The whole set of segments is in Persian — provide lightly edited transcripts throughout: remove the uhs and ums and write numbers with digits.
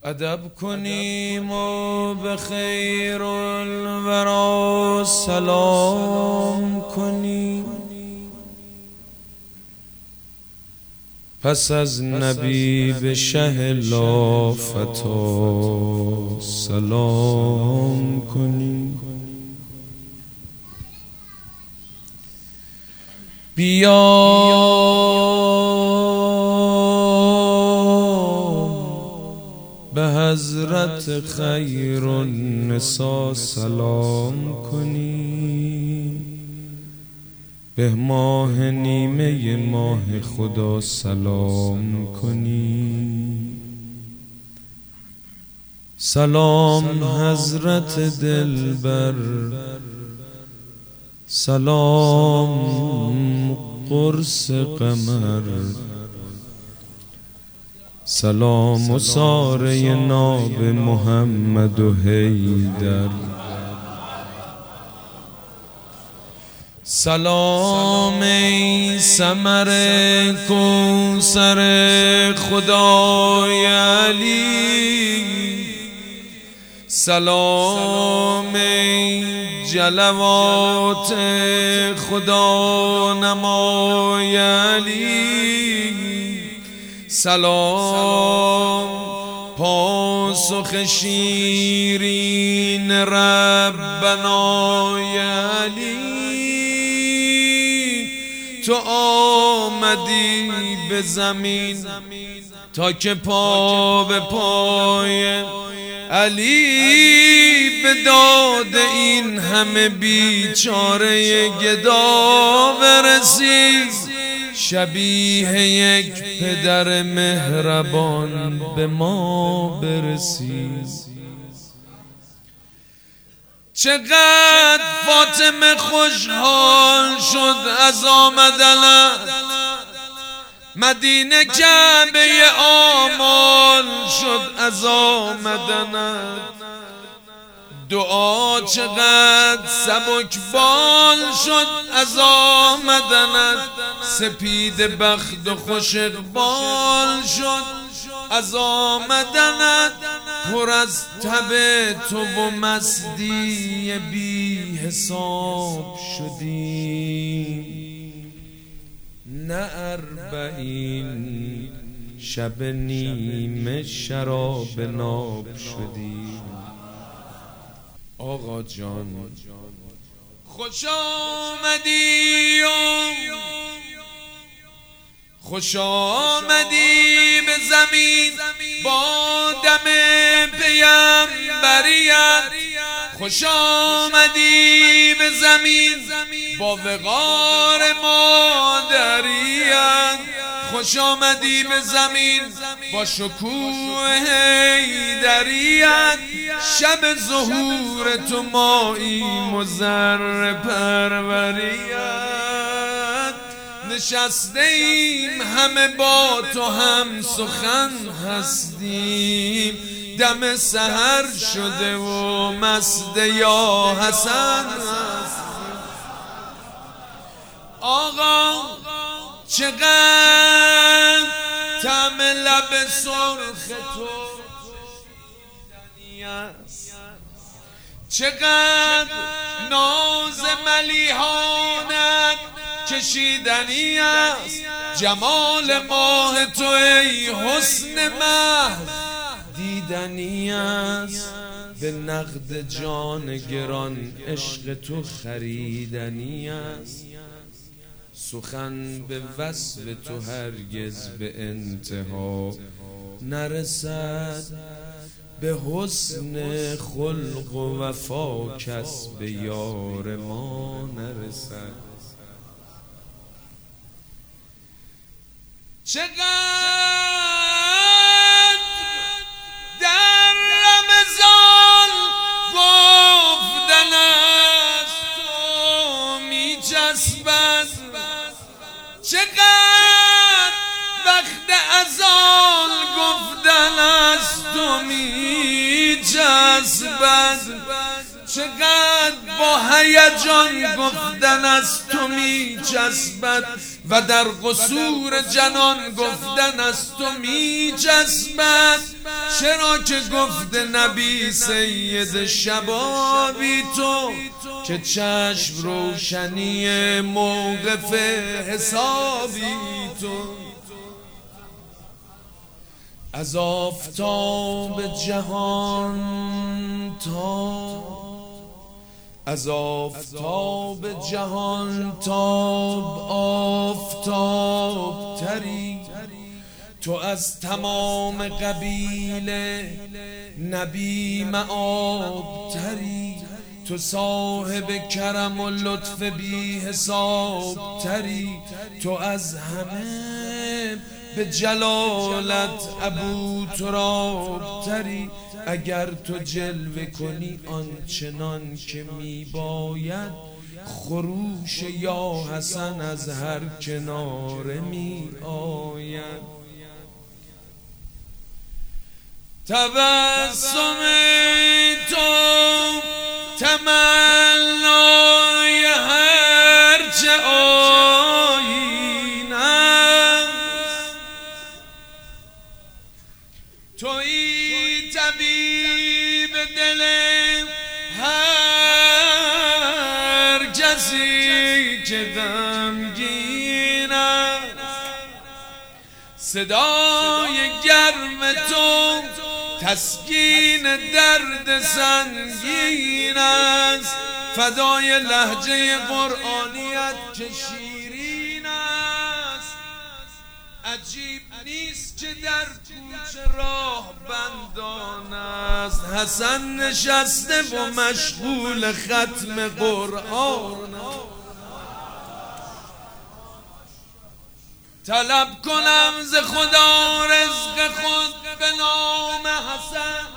ادب کنیم و به خیر الورا سلام کنیم. پس از نبی به شه لافتا سلام کنیم. بیا به حضرت خیر النساء سلام کنیم. به ماه نیمه ماه خدا سلام کنیم. سلام حضرت دلبر، سلام قرص قمر، سلام و ساره ناب محمد و حیدر. سلام ای ثمر کوثر خدای علی، سلام ای جلوات خدا نمای علی، سلام پاسخ شیرین ربنای علی. تو آمدی به زمین تا که پا به پای علی به داد این همه بیچاره گدا برسی. شبیه یک پدر مهربان به ما برسی. چقدر فاطمه خوشحال شد از آمدنت مدینه، کعبه آمال شد از آمدنت. دعا چقدر سبکبال شد از آمدنت. سپید بخت و خوش اقبال شد از آمدنت. پر از تب تو و مستی بی حساب شدیم. نه 40 شب نیمه شراب ناب شدیم. آقا جان خوش آمدی خوش آمدی به زمین با دم پیمبریت. خوش آمدی به زمین با وقار مادریت. خوش آمدی به زمین با شکوه حیدریت. شب ظهور تو ماییم و ذره پروریت. نشسته ایم همه با تو هم سخن هستیم. دم سحر شده و مست یا حسن هستیم. آقا چقدر طعم لب سرخ تو شنیدنی است. چقدر ناز ملیحانت کشیدنی است. جمال ماه تو ای حسن محض دیدنی است. به نقد جان گران عشق تو خریدنی است. سخن به وصف تو هرگز به انتها نرسد. به حسن خلق و وفا کس به یار ما نرسد. چقدر در رمضان گفتن از تو می چسبد. چقدر وقت اذان گفتن از تو می چسبد. چقدر با هیجان گفتن از تو می چسبد. و در قصور جنان گفتن از تو می جذبد. چرا که گفته نبی سید شبابی تو، که چشم روشنی موقف حسابی تو. از آفتاب جهان از آفتاب جهان تاب آفتاب تری، تو از تمام قبیله نبی معاب تری. تو صاحب کرم و لطف بی حساب تری، تو از همه به جلالت ابو تراب تری. اگر تو جلوه کنی آنچنان که می باید، خروش یا حسن از هر کناره می آید. تبسم تو تمنای هرچه آیین است، تویی طبیب دل هر کسی که غمگین است. صدای گرم تو تسکین درد سنگین است، فدای لهجه قرآنیت که شیرین است. عجیب نیست که در کوچه راه بندان است، حسن نشسته و مشغول ختم قرآن. طلب کنم ز خدا رزق خود به نام حسن.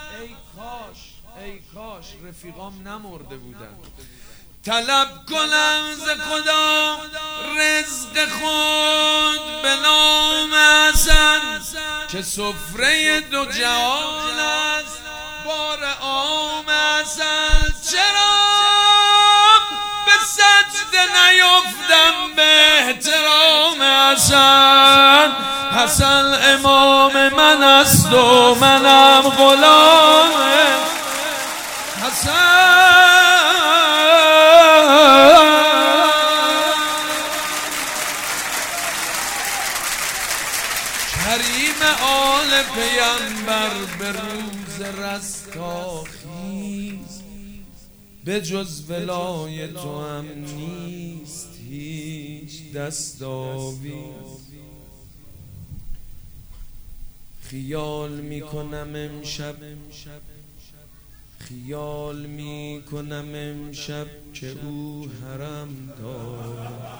ای کاش رفیقام نمرده بودن. طلب کنم ز خدا رزق خود به نام حسن، که سفره دو جهان است بار عام حسن. چرا به سجده نیفتم به احترام حسن؟ حسن امام من است و منم غلام حسن. کریم آل پیمبر به روز رستاخیز، به جز ولای تو هم نیست هیچ دستاویز. خیال میکنم امشب که او حرم دارد،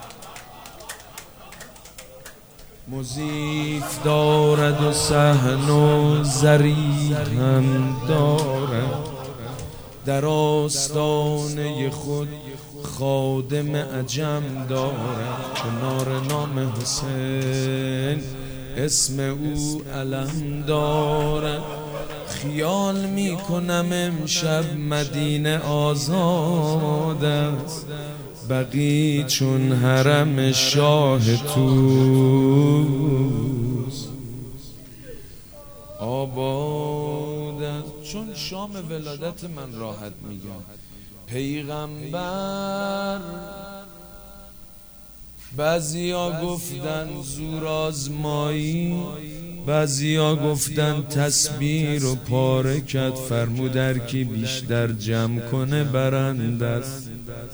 مضیف دارد و صحن و زری هم دارد. در آستانه خود خادم عجم دارد، کنار نام حسین اسم او علم دارد. خیال میکنم امشب مدینه آزاد است، بقی چون حرم شاه توست آباد است. چون شام ولادت من راحت میگم. پیغمبر بعضیا گفتن زور آزمایی، بعضیا گفتن تسبیح رو پاره کرد، فرمود هر کی بیشتر جمع کنه برنده است.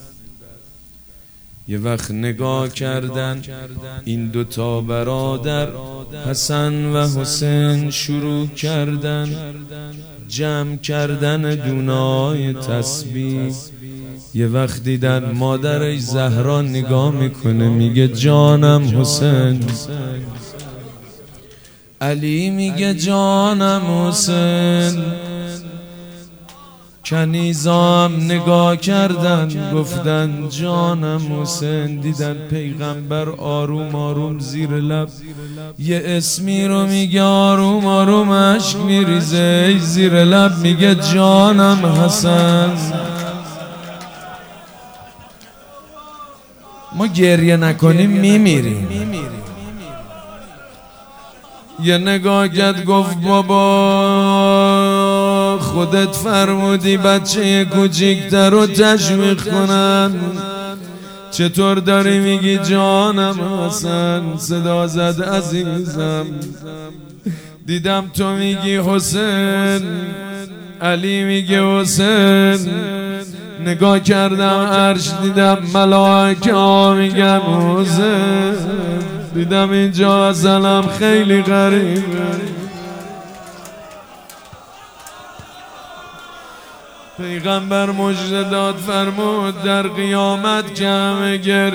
یه وقت نگاه کردن این دوتا برادر حسن و حسین، شروع کردن جمع کردن دونای تسبیح. یه وقت دیدن مادرش زهرا نگاه میکنه، میگه جانم حسین. علی میگه جانم حسین. کنیزام نگاه کردن گفتن جانم حسین. دیدن پیغمبر آروم آروم زیر لب یه اسمی رو میگه، آروم آروم اشک میریزه، زیر لب میگه جانم حسن. ما گریه نکنیم میمیریم. یه نگاه کرد گفت بابا خودت فرمودی بچه کوچیک‌تر رو تشویق کنن، چطور داری میگی جانم حسن؟ صدا زد عزیزم، دیدم تو میگی حسین، علی میگه حسین. نگاه کردم عرش دیدم ملائکه ها میگن حسین. دیدم اینجا ازلم خیلی غریبه. پیغمبر مژده داد فرمود در قیامت که همه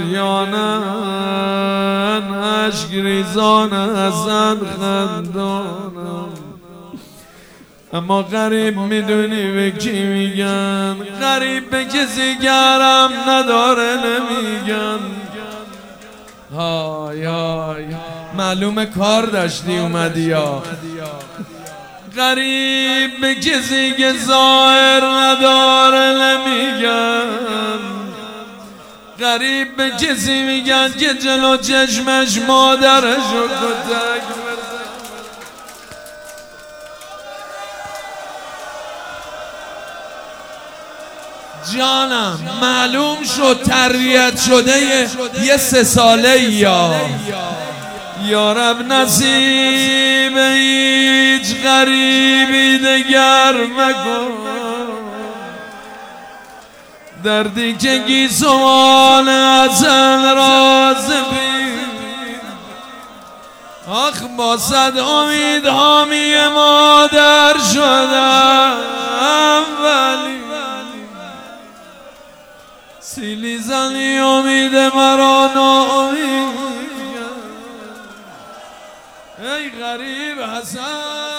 گریانن، اشک ریزان حسن خندانن. اما غریب میدونی به کی میگن؟ غریب به کسی گرم نداره نمیگن. های های معلومه کار داشتی اومدی یا. غریب به کسی که ظاهر نداره نمیگن. غریب به کسی میگن که جلو چشمش مادرشو کتک. جانم معلوم شد تربیت شده یه 3 ساله یا رب نصیب هیچ غریبی دگر مکن. دردی که گیسوان ازل راز بید، آخ با 100 امید حامی مادر شدم، ولی سیلی زنی امید مرا ناامید. ای غریب حسن